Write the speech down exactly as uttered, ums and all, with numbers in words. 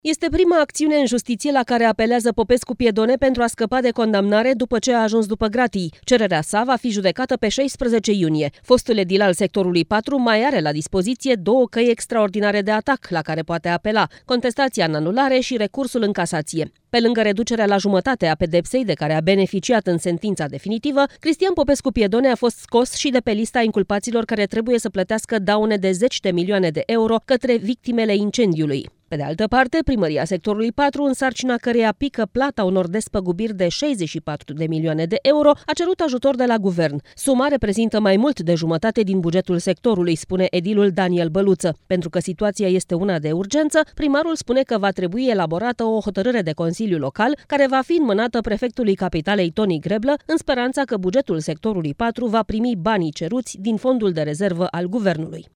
Este prima acțiune în justiție la care apelează Popescu Piedone pentru a scăpa de condamnare după ce a ajuns după gratii. Cererea sa va fi judecată pe șaisprezece iunie. Fostul edil al sectorului patru mai are la dispoziție două căi extraordinare de atac la care poate apela: contestația în anulare și recursul în casație. Pe lângă reducerea la jumătate a pedepsei de care a beneficiat în sentința definitivă, Cristian Popescu Piedone a fost scos și de pe lista inculpaților care trebuie să plătească daune de zeci de milioane de euro către victimele incendiului. Pe de altă parte, primăria sectorului patru, în sarcina căreia pică plata unor despăgubiri de șaizeci și patru de milioane de euro, a cerut ajutor de la guvern. Suma reprezintă mai mult de jumătate din bugetul sectorului, spune edilul Daniel Băluță. Pentru că situația este una de urgență, primarul spune că va trebui elaborată o hotărâre de Consiliu Local, care va fi înmânată prefectului Capitalei Toni Greblă, în speranța că bugetul sectorului patru va primi banii ceruți din fondul de rezervă al guvernului.